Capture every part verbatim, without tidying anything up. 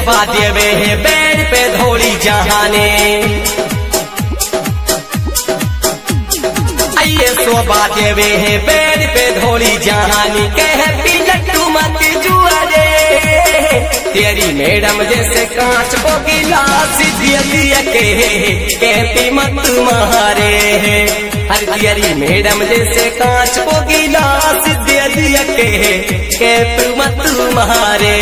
शोभा देवे है बेड पे धोली जहाने, आइए शोभा देवे है बेड पे धोली जहानी। कह लड्डू मत जुआ रे, तेरी मैडम जैसे कांच को गिलास दिया दिया के कहती मत मारे। हर तेरी मैडम जैसे कांच को गिलास दिया दिया के कहती मत मारे।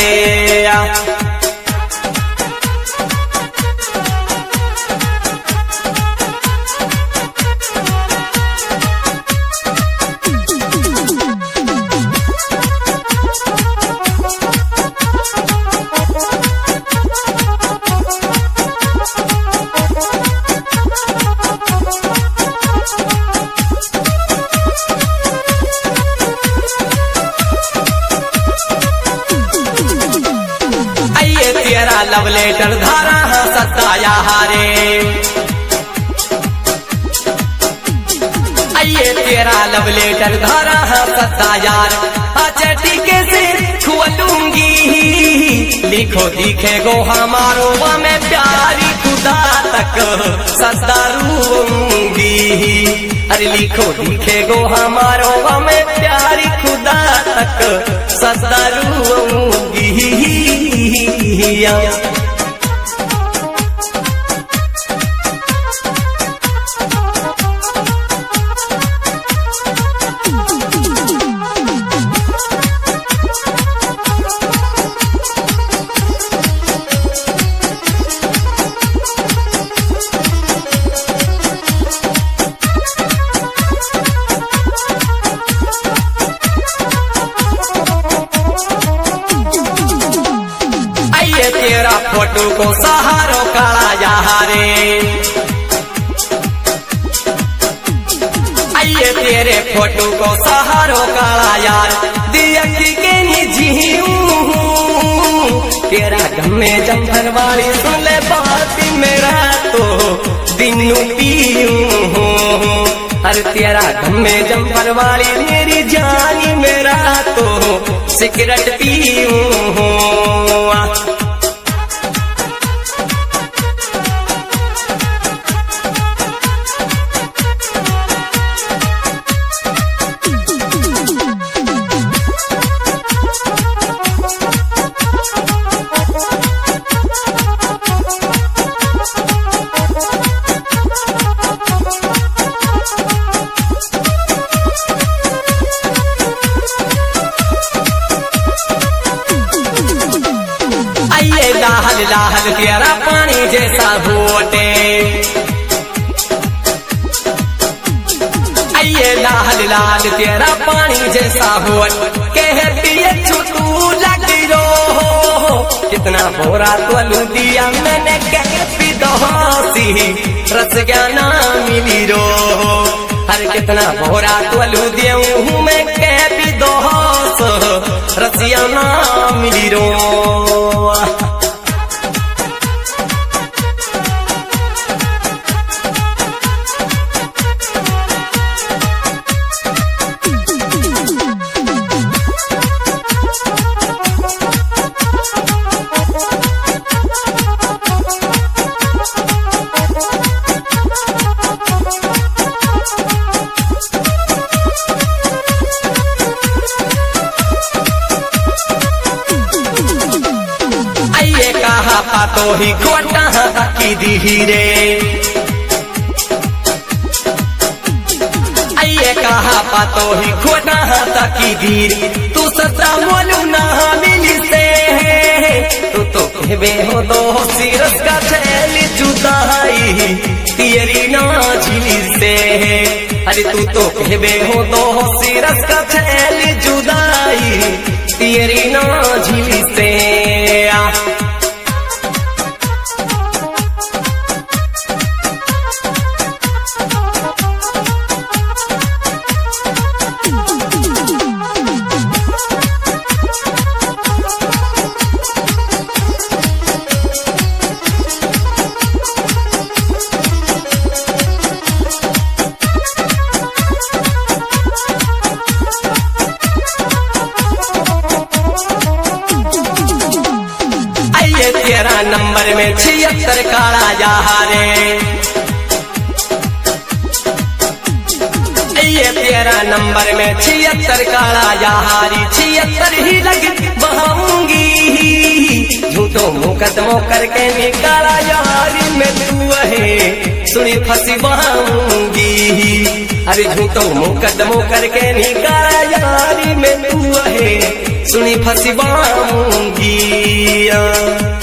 तेरा लव लेटर धारा हाँ सताया हारे, आइए तेरा लव लेटर धारा हाँ सता यार। अच्छा टीके से खुलूंगी, लिखो दिखे गो हमारो मैं प्यारी खुदा तक सतारूंगी। अरे लिखो दिखे गो हमारो मैं प्यारी खुदा तक सतारूंगी। तेरा फोटो को सहारो काला यारे, आइए तेरे फोटो को सहारो काला यार। दिया के निजी तेरा गम में जंभर वाली सुन ले बात मेरा तो दिनू पीऊं। अरे तेरा गम में जंभर वाली मेरी जानी मेरा तो सिगरेट पीऊं। लाहल लाहल तेरा पानी जैसा होटे, आइए लाहल लाल तेरा पानी जैसा होट। कह पिए छुटू लगी रो, कितना बोरा तो दिया मैंने कह पी दोसी रस ज्ञाना मिली रो। हर कितना बोरा तो दिया मैं कह पी दोस रसिया ना मिली रो। तो ही खोटा की धीरे, आइए कहा पातो ही खोटा की धीर। तू सता मोलू ना मिली से, तू तो कहबे हो दो सिरस का थैली जुदाई तेरी ना झीली से। अरे तू तो कहबे हो दो सिरस का थैली जुदाई तेरी ना झीली से। नंबर में छिहत्तर काला यारे, ये तेरह नंबर में छिहत्तर काला यारी, छिहत्तर ही लग बहाऊंगी, झूठो मुकदमों करके निकाला यारी में तू है सुनी फंसी बहाऊंगी, अरे झूठो मुकदमों करके निकाला यारी में तू है सुनी फंसी बहाऊंगी।